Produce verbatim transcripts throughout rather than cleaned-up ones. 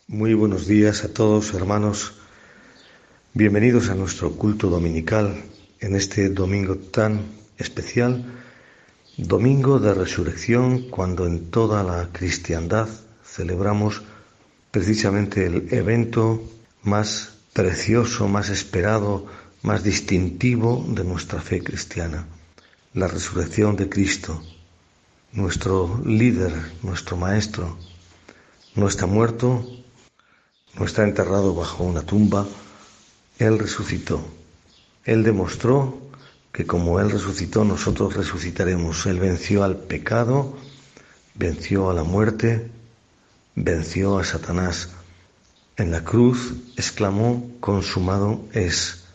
Muy buenos días a todos, hermanos. Bienvenidos a nuestro culto dominical en este domingo tan especial, domingo de resurrección, cuando en toda la cristiandad celebramos precisamente el evento más precioso, más esperado, más distintivo de nuestra fe cristiana, la resurrección de Cristo, nuestro líder, nuestro maestro. No está muerto, no está enterrado bajo una tumba. Él resucitó. Él demostró que como Él resucitó, nosotros resucitaremos. Él venció al pecado, venció a la muerte, venció a Satanás. En la cruz exclamó: consumado es.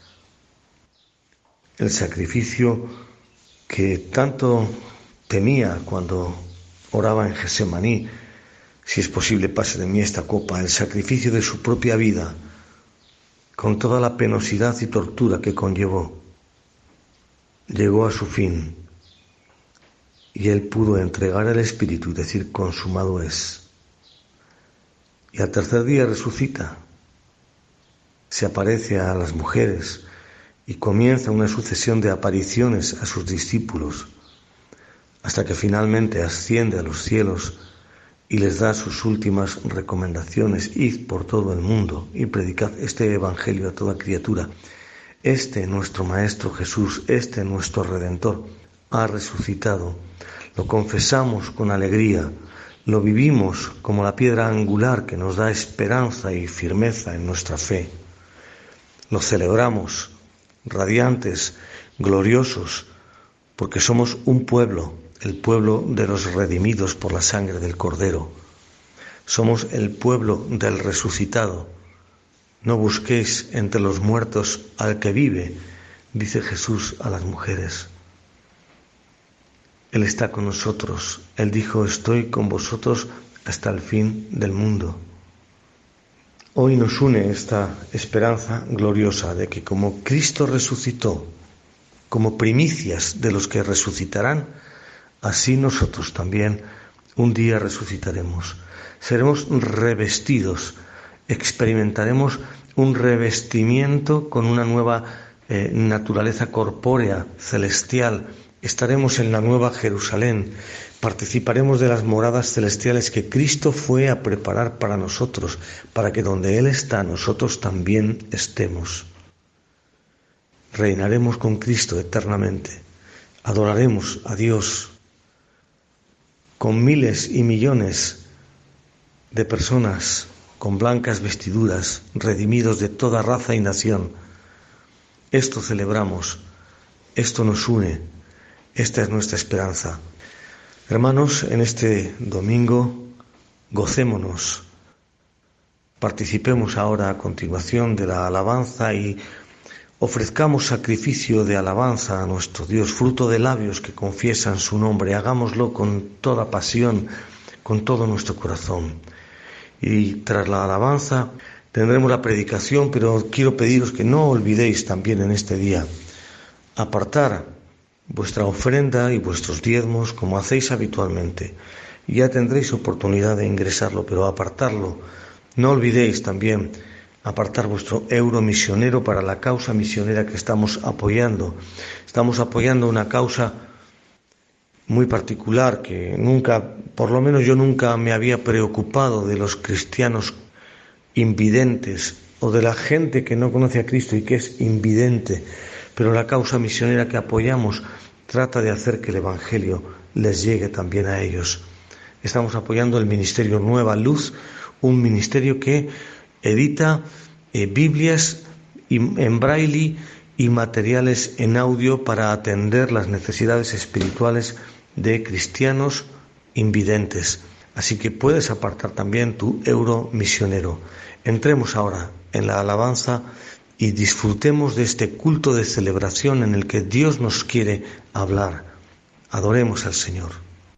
El sacrificio que tanto temía cuando oraba en Getsemaní: si es posible, pase de mí esta copa. El sacrificio de su propia vida, con toda la penosidad y tortura que conllevó, llegó a su fin. Y él pudo entregar el Espíritu y decir: consumado es. Y al tercer día resucita, se aparece a las mujeres y comienza una sucesión de apariciones a sus discípulos, hasta que finalmente asciende a los cielos y les da sus últimas recomendaciones: id por todo el mundo y predicad este evangelio a toda criatura. Este nuestro Maestro Jesús, este nuestro Redentor, ha resucitado. Lo confesamos con alegría, lo vivimos como la piedra angular que nos da esperanza y firmeza en nuestra fe. Lo celebramos radiantes, gloriosos, porque somos un pueblo, el pueblo de los redimidos por la sangre del Cordero. Somos el pueblo del resucitado. No busquéis entre los muertos al que vive, dice Jesús a las mujeres. Él está con nosotros. Él dijo: estoy con vosotros hasta el fin del mundo. Hoy nos une esta esperanza gloriosa de que como Cristo resucitó, como primicias de los que resucitarán, así nosotros también un día resucitaremos. Seremos revestidos, experimentaremos un revestimiento con una nueva eh, naturaleza corpórea, celestial. Estaremos en la nueva Jerusalén, participaremos de las moradas celestiales que Cristo fue a preparar para nosotros, para que donde Él está, nosotros también estemos. Reinaremos con Cristo eternamente, adoraremos a Dios con miles y millones de personas con blancas vestiduras, redimidos de toda raza y nación. Esto celebramos, esto nos une, esta es nuestra esperanza. Hermanos, en este domingo gocémonos, participemos ahora a continuación de la alabanza y ofrezcamos sacrificio de alabanza a nuestro Dios, fruto de labios que confiesan su nombre. Hagámoslo con toda pasión, con todo nuestro corazón. Y tras la alabanza tendremos la predicación, pero quiero pediros que no olvidéis también en este día apartar vuestra ofrenda y vuestros diezmos como hacéis habitualmente. Ya tendréis oportunidad de ingresarlo, pero apartarlo. No olvidéis también apartar vuestro euro misionero para la causa misionera que estamos apoyando. Estamos apoyando una causa muy particular que nunca, por lo menos yo nunca me había preocupado de los cristianos invidentes o de la gente que no conoce a Cristo y que es invidente. Pero la causa misionera que apoyamos trata de hacer que el Evangelio les llegue también a ellos. Estamos apoyando el ministerio Nueva Luz, un ministerio que edita eh, Biblias en braille y materiales en audio para atender las necesidades espirituales de cristianos invidentes. Así que puedes apartar también tu euro misionero. Entremos ahora en la alabanza y disfrutemos de este culto de celebración en el que Dios nos quiere hablar. Adoremos al Señor.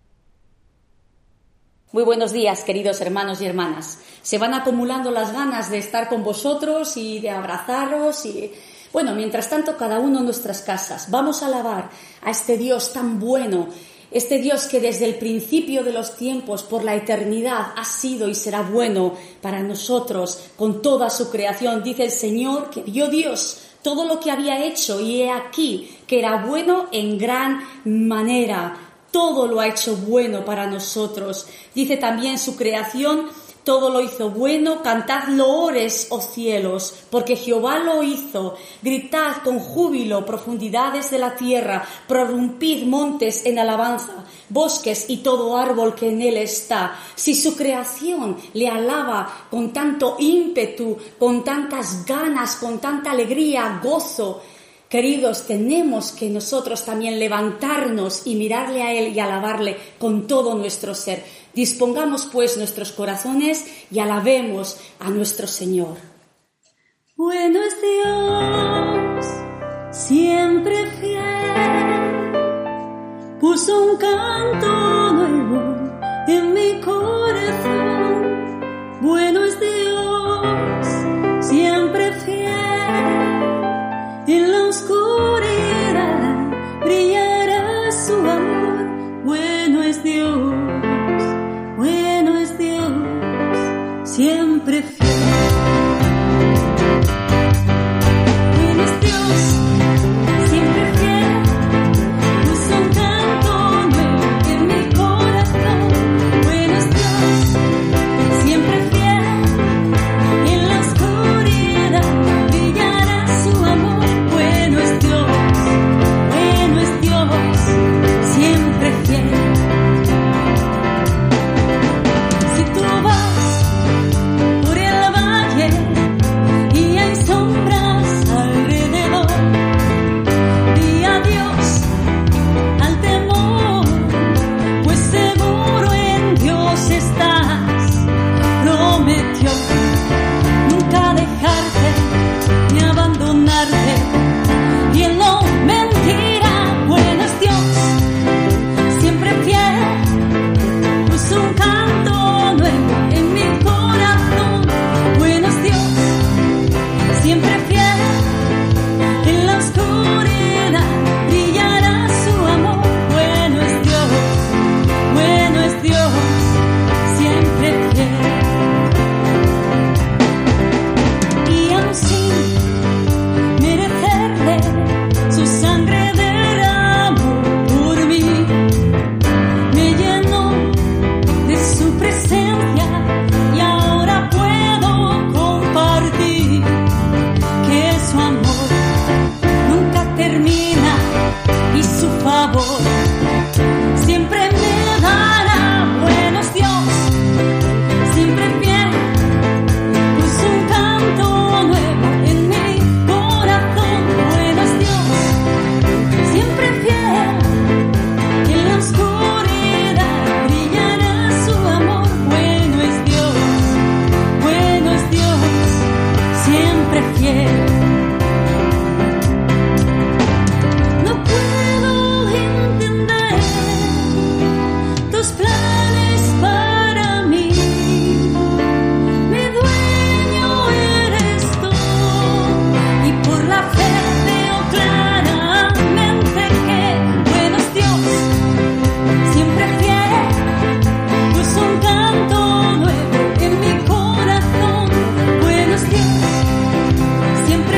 Muy buenos días, queridos hermanos y hermanas. Se van acumulando las ganas de estar con vosotros y de abrazaros y, bueno, mientras tanto cada uno en nuestras casas. Vamos a alabar a este Dios tan bueno Este Dios que desde el principio de los tiempos, por la eternidad, ha sido y será bueno para nosotros con toda su creación. Dice el Señor que vio Dios todo lo que había hecho y he aquí que era bueno en gran manera. Todo lo ha hecho bueno para nosotros. Dice también su creación, todo lo hizo bueno, cantad loores, oh cielos, porque Jehová lo hizo. Gritad con júbilo, profundidades de la tierra, prorrumpid montes en alabanza, bosques y todo árbol que en él está. Si su creación le alaba con tanto ímpetu, con tantas ganas, con tanta alegría, gozo, queridos, tenemos que nosotros también levantarnos y mirarle a Él y alabarle con todo nuestro ser. Dispongamos pues nuestros corazones y alabemos a nuestro Señor. Bueno es Dios, siempre fiel, puso un canto nuevo en mi corazón. Bueno es Dios, siempre fiel, en la oscuridad brillará su amor. Bueno es Dios, bueno es Dios, siempre fiel. Bueno es Dios, siempre fiel, puso un canto nuevo en mi corazón. Bueno es Dios, siempre fiel, en la oscuridad brillará su amor. Bueno es Dios, bueno es Dios, siempre fiel. Si tú vas por el valle y hay sombras alrededor, di adiós al temor, pues seguro en Dios estás. Prometió nunca dejarte ni abandonarte, y Él no mentirá. Bueno es Dios, siempre fiel, puso un canto nuevo en mi corazón. Bueno es Dios, siempre fiel, en la oscuridad brillará su amor. Bueno es Dios, bueno es Dios, siempre fiel. Y aun sin merecerle, su sangre derramó por mí, me llenó de su presencia y ahora puedo compartir que su amor nunca termina y su favor siempre me dará. Bueno es Dios, siempre fiel, puso un canto nuevo en mi corazón. Bueno es Dios, siempre fiel, en la oscuridad brillará su amor. Bueno es Dios, bueno es Dios, siempre fiel. No puedo entender tus planes para mí, mi dueño eres tú, y por la fe veo claramente que bueno es Dios, siempre fiel, puso un canto nuevo en mi corazón. Bueno es Dios, siempre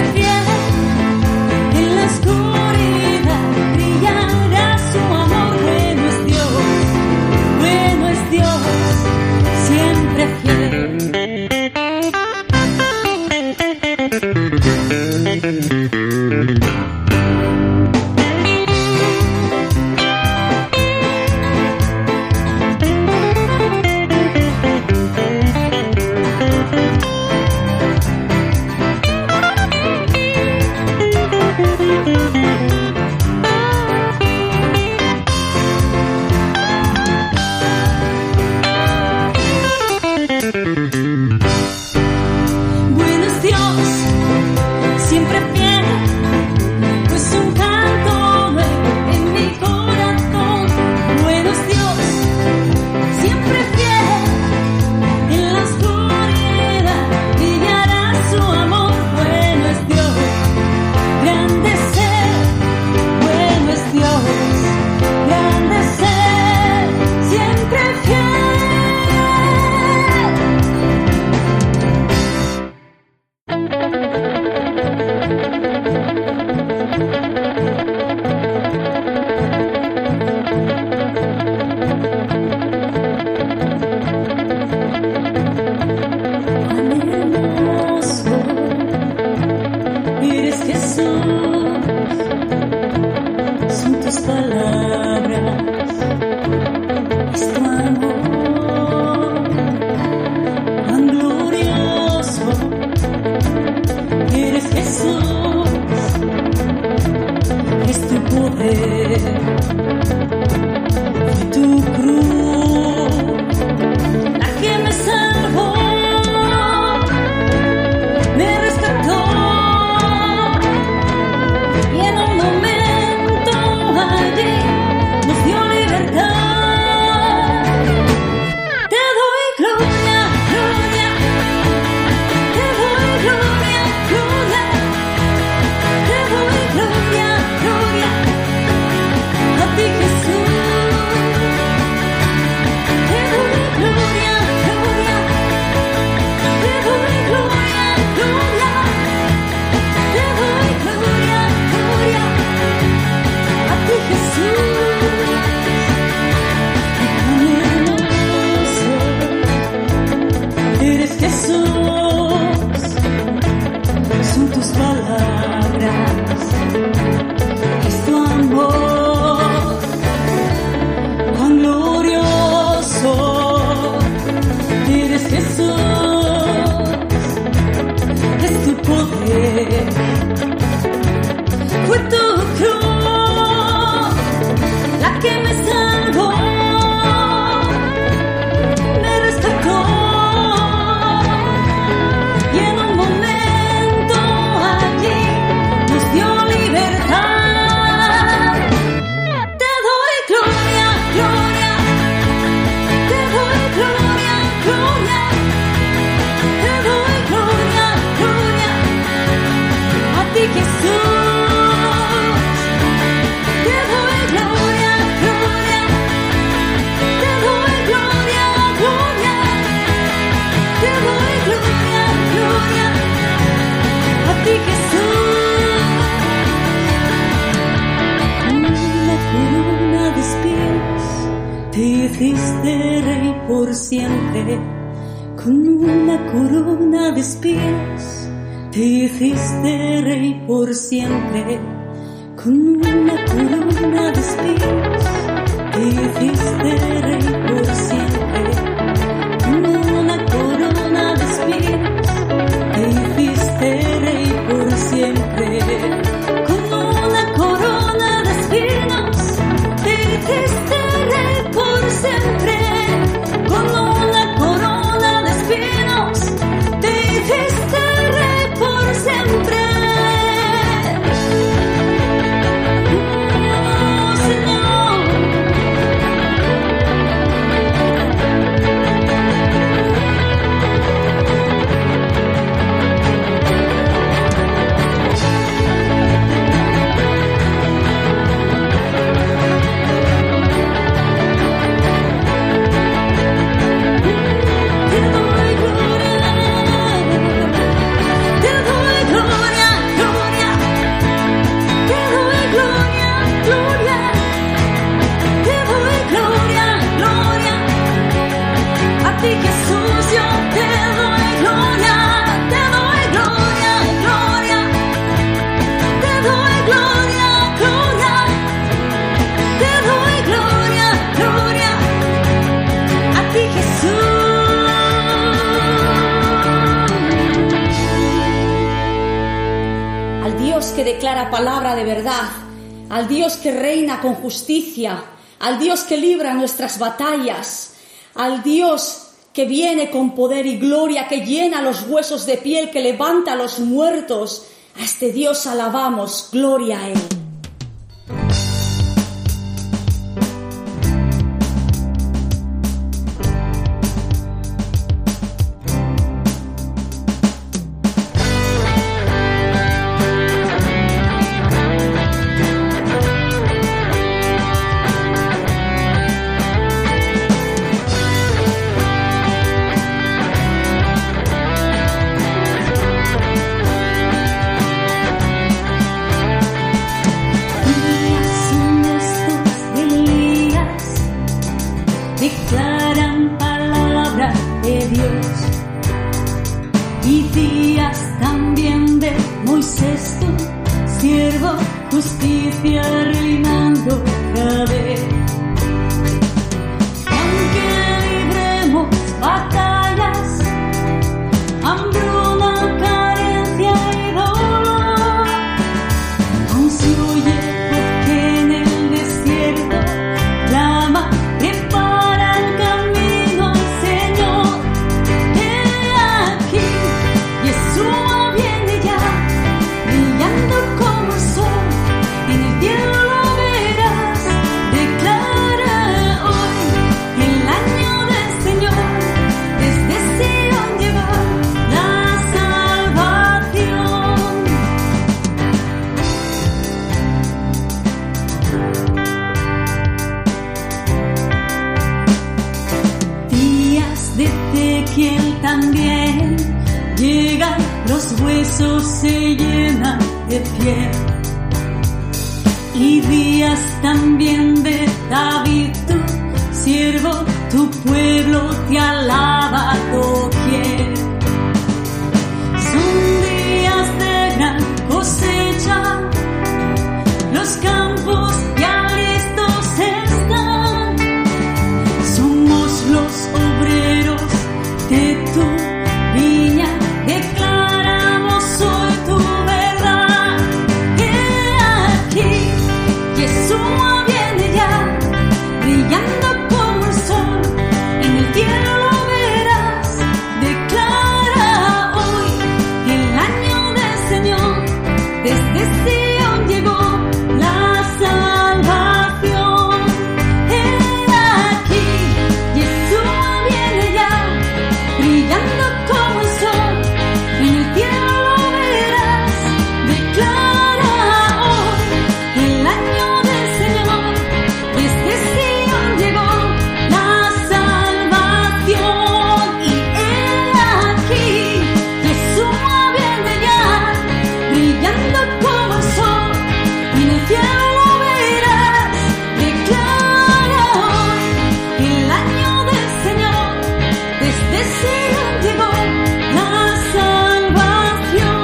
te doy gloria, gloria a ti Jesús, te doy gloria, gloria, te doy gloria, gloria, te doy gloria, gloria a ti Jesús. Una corona de espinas te hiciste rey por siempre, con una corona de espinas te hiciste rey por siempre, con una corona de espinas te hiciste rey por siempre, con una corona de espinas te hiciste rey por siempre, con una corona de espinas te hiciste rey por siempre, con una corona de espinas te hiciste rey por siempre. Oh, Señor. Te doy gloria, te doy gloria, gloria, te doy gloria, gloria, te doy gloria, gloria a ti Jesús, yo te doy gloria, te doy gloria, gloria, te doy gloria, gloria, te doy gloria, gloria a ti Jesús. Al Dios que declara palabra de verdad, al Dios que reina con justicia, al Dios que libra nuestras batallas, al Dios que viene con poder y gloria, que llena los huesos de piel, que levanta a los muertos. A este Dios alabamos, gloria a Él. Días son estos de Elías, declaran palabra de Dios, y días también de Moisés, tu siervo, justicia reinando otra vez. Aunque libremos batallas, hambruna, carencia y dolor, aún se oye voz que en el desierto llama, prepara el camino al Señor. He aquí, Yeshua viene ya, brillando como el sol, en el cielo lo verás. Declara hoy el año del Señor, desde Sion llega la salvación. Días de Ezequiel también llegan, los huesos se llenan de piel. Y días también de David, tu siervo, tu pueblo te alaba doquier. Son días de gran cosecha, los campos ya listos están. Somos los obreros de tu viña, declaramos hoy tu verdad. He aquí, Yeshua viene ya, brillando como el sol, en el cielo lo verás. Declara brillando como el sol, en el cielo lo verás. Declara hoy el año del Señor, desde Sion llegó la salvación. Y he aquí, Jesús ha de llegar, brillando como el sol, en el cielo lo verás. Declara hoy el año del Señor, desde Sion llegó la salvación.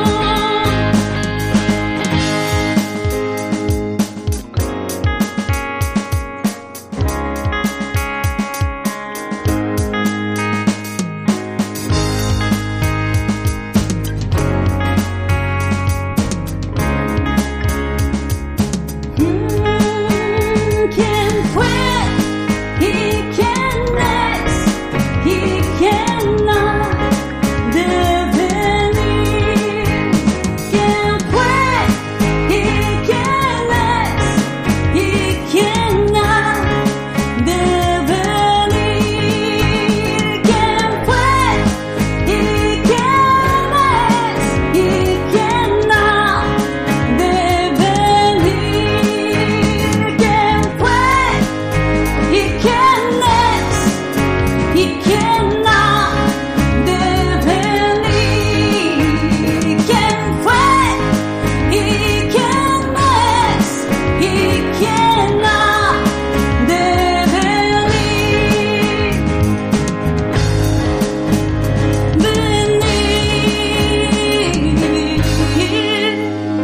Mm, ¿Quién fue y quién es y quién ha de venir? ¿Quién fue y quién es y quién ha de venir? ¿Quién fue y quién es y quién ha de venir? ¿Quién fue y quién es y quién ha de venir? ¿Quién fue y quién es y quién ha de venir? Venir.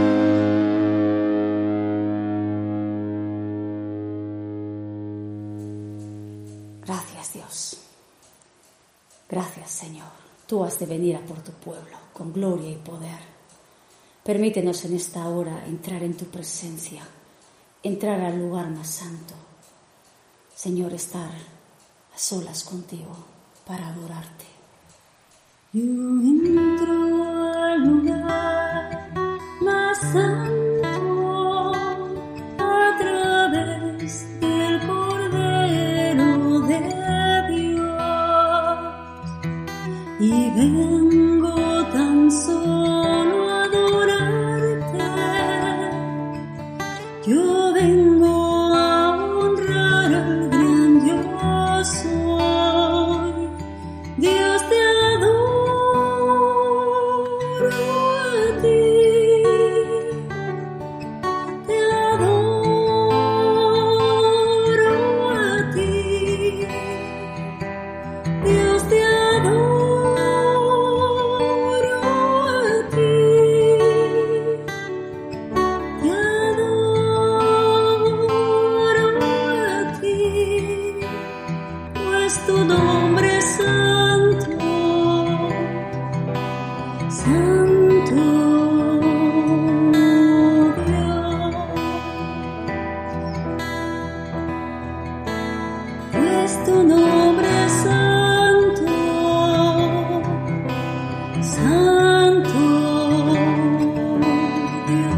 Gracias, Dios. Gracias, Señor. Tú has de venir a por tu pueblo con gloria y poder. Permítenos en esta hora entrar en tu presencia, entrar al lugar más santo. Señor, estar a solas contigo para adorarte. Yo entro al lugar más santo a través del Cordero de Dios, y vengo tan solo a adorarte. Yo vengo a honrar al gran yo soy. Dios, te adoro a ti, te adoro a ti. Dios, te adoro a ti, te adoro a ti, pues tu nombre es santo, santo Dios, pues tu nombre es santo, santo Dios.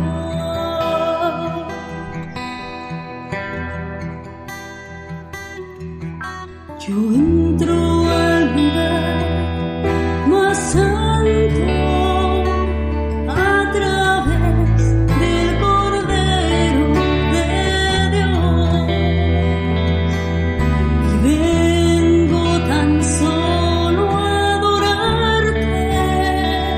Yo entro al lugar más santo a través del Cordero de Dios, y vengo tan solo a adorarte.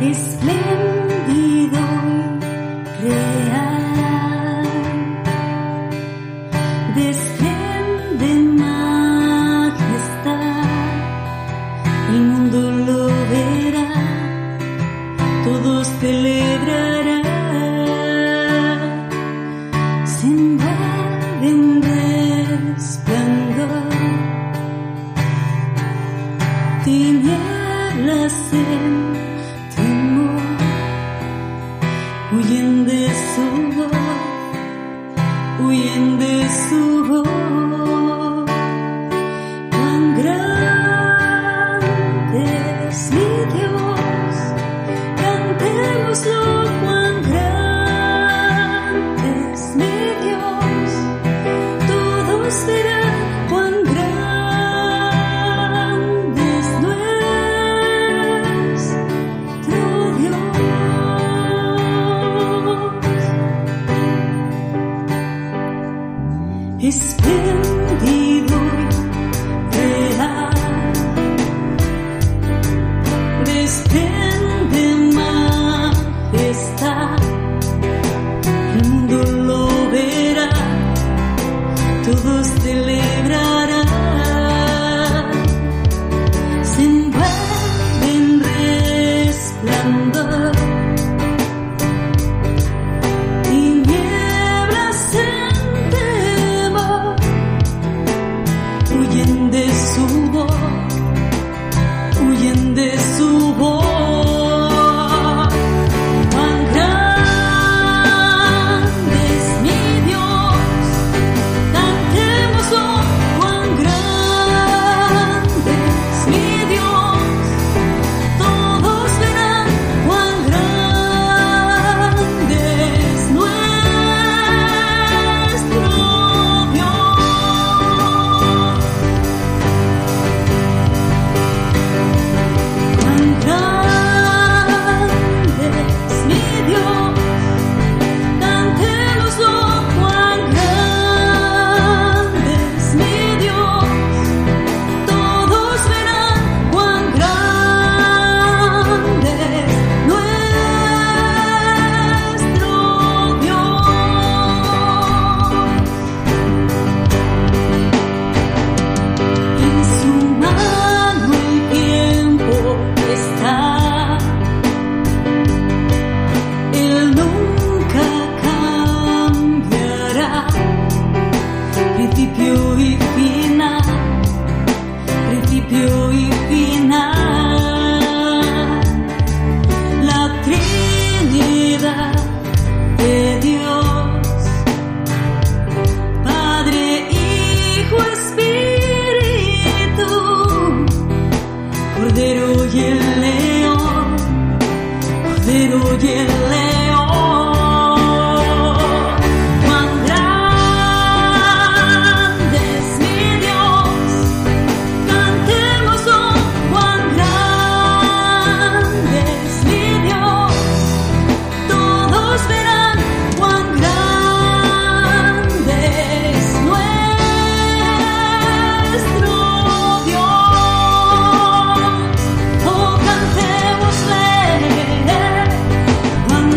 espléndido y real, desciende en majestad, el mundo lo verá, todos celebrarán, se envuelve en resplandor, tinieblas en temor, huyen de su voz, huyen de su voz. Cuán grande es mi Dios, cantémoslo, cuán grande es mi Dios, todos verán cuán grande es nuestro Dios. Espléndido y real, desciende majestad, el mundo lo verá, todos celebrarán, se envuelve en resplandor, tinieblas en temor, huyen de su voz, huyen de su voz. Cuán grande es mi Dios, cantémoslo, cuán grande es mi Dios, todos verán cuán grande es nuestro Dios. Cuán grande es mi Dios, cantémoslo, cuán grande es mi Dios, todos verán cuán grande es nuestro Dios. En su mano el tiempo está, Él nunca cambiará, principio y final, principio y final, la Trinidad de Dios, Padre, Hijo, Espíritu, Cordero y el león, Cordero y el león. Cuán grande es mi Dios, cantémoslo, cuán grande es mi Dios, todos verán cuán grande es nuestro Dios. Oh, cantémosle, cuán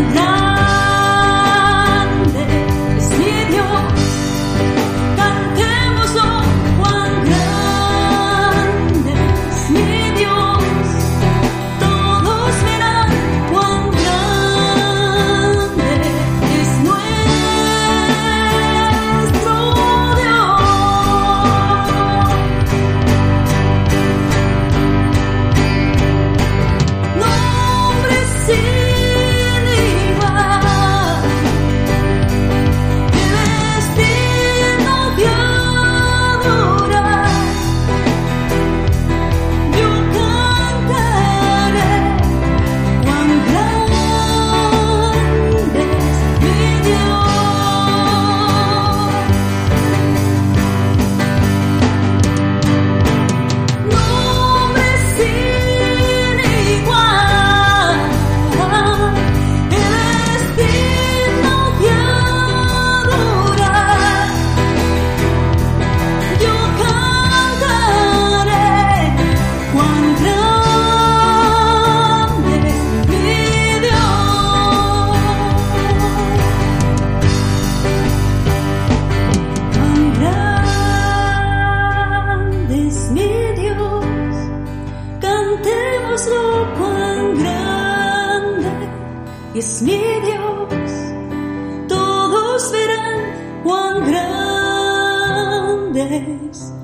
Hazlo cuán grande es mi Dios. Todos verán cuán grande es